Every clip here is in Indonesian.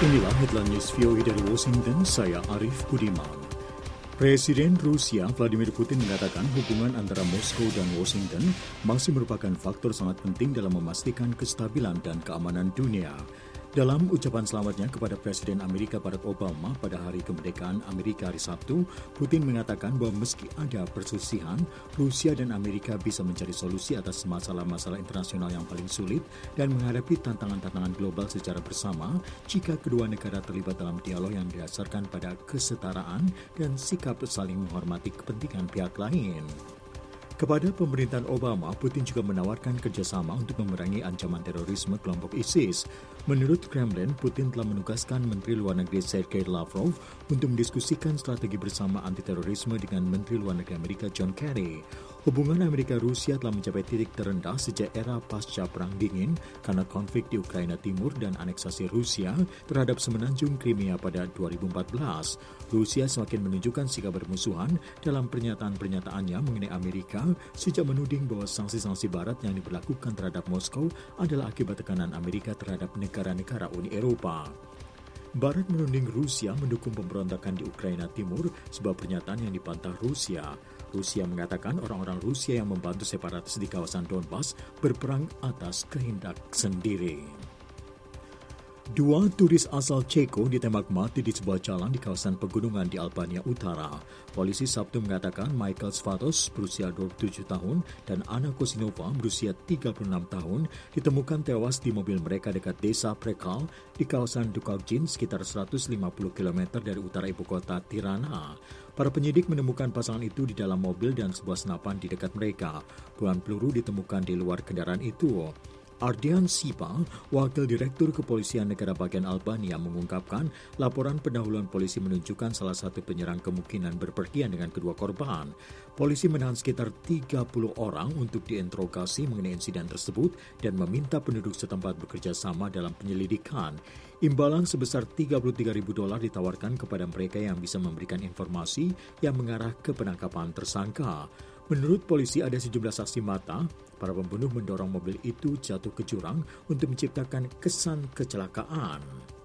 Inilah headline news VOA dari Washington, saya Arif Budiman. Presiden Rusia Vladimir Putin mengatakan hubungan antara Moskow dan Washington masih merupakan faktor sangat penting dalam memastikan kestabilan dan keamanan dunia. Dalam ucapan selamatnya kepada Presiden Amerika Barack Obama pada Hari Kemerdekaan Amerika hari Sabtu, Putin mengatakan bahwa meski ada perselisihan, Rusia dan Amerika bisa mencari solusi atas masalah-masalah internasional yang paling sulit dan menghadapi tantangan-tantangan global secara bersama jika kedua negara terlibat dalam dialog yang didasarkan pada kesetaraan dan sikap saling menghormati kepentingan pihak lain. Kepada pemerintahan Obama, Putin juga menawarkan kerjasama untuk memerangi ancaman terorisme kelompok ISIS. Menurut Kremlin, Putin telah menugaskan Menteri Luar Negeri Sergei Lavrov untuk mendiskusikan strategi bersama anti-terorisme dengan Menteri Luar Negeri Amerika John Kerry. Hubungan Amerika-Rusia telah mencapai titik terendah sejak era pasca Perang Dingin karena konflik di Ukraina Timur dan aneksasi Rusia terhadap semenanjung Crimea pada 2014. Rusia semakin menunjukkan sikap bermusuhan dalam pernyataan-pernyataannya mengenai Amerika sejak menuding bahwa sanksi-sanksi Barat yang diberlakukan terhadap Moskow adalah akibat tekanan Amerika terhadap negara-negara Uni Eropa. Barat menuding Rusia mendukung pemberontakan di Ukraina Timur sebuah pernyataan yang dibantah Rusia. Rusia mengatakan orang-orang Rusia yang membantu separatis di kawasan Donbas berperang atas kehendak sendiri. Dua turis asal Ceko ditembak mati di sebuah jalan di kawasan pegunungan di Albania Utara. Polisi Sabtu mengatakan Michael Svatos berusia 27 tahun dan Anna Kosinova berusia 36 tahun ditemukan tewas di mobil mereka dekat desa Prekal di kawasan Dukalcin sekitar 150 km dari utara ibu kota Tirana. Para penyidik menemukan pasangan itu di dalam mobil dan sebuah senapan di dekat mereka. Puluhan peluru ditemukan di luar kendaraan itu. Ardian Sipa, Wakil Direktur Kepolisian Negara Bagian Albania mengungkapkan laporan pendahuluan polisi menunjukkan salah satu penyerang kemungkinan berpergian dengan kedua korban. Polisi menahan sekitar 30 orang untuk diinterogasi mengenai insiden tersebut dan meminta penduduk setempat bekerja sama dalam penyelidikan. Imbalan sebesar $33.000 ditawarkan kepada mereka yang bisa memberikan informasi yang mengarah ke penangkapan tersangka. Menurut polisi ada sejumlah saksi mata, para pembunuh mendorong mobil itu jatuh ke jurang untuk menciptakan kesan kecelakaan.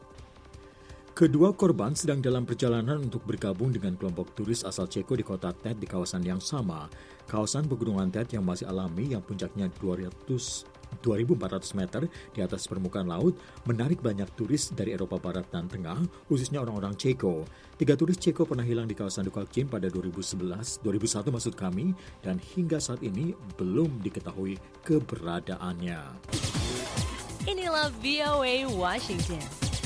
Kedua korban sedang dalam perjalanan untuk bergabung dengan kelompok turis asal Ceko di kota Tet di kawasan yang sama. Kawasan pegunungan Tet yang masih alami yang puncaknya 2.400 meter di atas permukaan laut menarik banyak turis dari Eropa Barat dan Tengah, khususnya orang-orang Ceko. 3 turis Ceko pernah hilang di kawasan Dukalcin pada 2001 dan hingga saat ini belum diketahui keberadaannya. Inilah VOA Washington.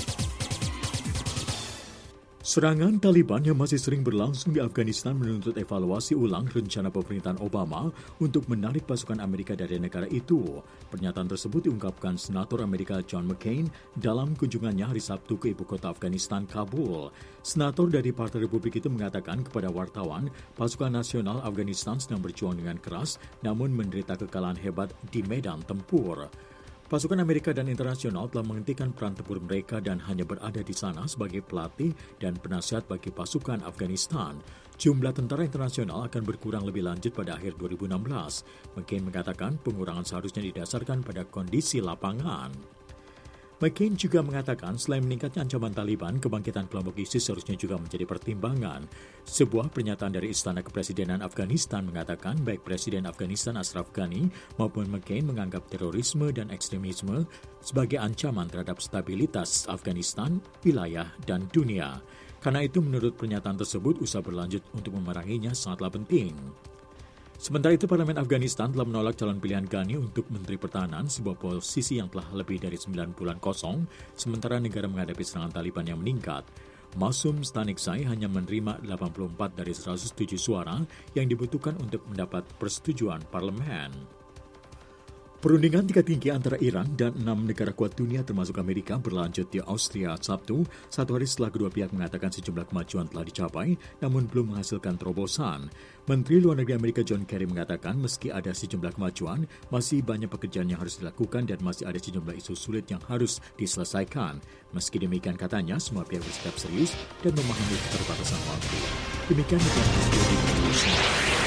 Serangan Taliban yang masih sering berlangsung di Afghanistan menuntut evaluasi ulang rencana pemerintahan Obama untuk menarik pasukan Amerika dari negara itu. Pernyataan tersebut diungkapkan Senator Amerika John McCain dalam kunjungannya hari Sabtu ke ibu kota Afghanistan, Kabul. Senator dari Partai Republik itu mengatakan kepada wartawan, pasukan nasional Afghanistan sedang berjuang dengan keras namun menderita kekalahan hebat di medan tempur. Pasukan Amerika dan internasional telah menghentikan peran tempur mereka dan hanya berada di sana sebagai pelatih dan penasihat bagi pasukan Afghanistan. Jumlah tentara internasional akan berkurang lebih lanjut pada akhir 2016. McCain mengatakan pengurangan seharusnya didasarkan pada kondisi lapangan. McCain juga mengatakan selain meningkatnya ancaman Taliban, kebangkitan kelompok ISIS seharusnya juga menjadi pertimbangan. Sebuah pernyataan dari Istana Kepresidenan Afghanistan mengatakan baik Presiden Afghanistan Ashraf Ghani maupun McCain menganggap terorisme dan ekstremisme sebagai ancaman terhadap stabilitas Afghanistan, wilayah, dan dunia. Karena itu menurut pernyataan tersebut, usaha berlanjut untuk memeranginya sangatlah penting. Sementara itu, Parlemen Afghanistan telah menolak calon pilihan Ghani untuk Menteri Pertahanan, sebuah posisi yang telah lebih dari 9 bulan kosong, sementara negara menghadapi serangan Taliban yang meningkat. Masum Staniksai hanya menerima 84 dari 107 suara yang dibutuhkan untuk mendapat persetujuan parlemen. Perundingan tingkat tinggi antara Iran dan 6 negara kuat dunia termasuk Amerika berlanjut di Austria Sabtu, satu hari setelah kedua pihak mengatakan sejumlah kemajuan telah dicapai, namun belum menghasilkan terobosan. Menteri Luar Negeri Amerika John Kerry mengatakan meski ada sejumlah kemajuan, masih banyak pekerjaan yang harus dilakukan dan masih ada sejumlah isu sulit yang harus diselesaikan. Meski demikian katanya, semua pihak bersikap serius dan memahami keterbatasan waktu. Demikian informasi di Indonesia.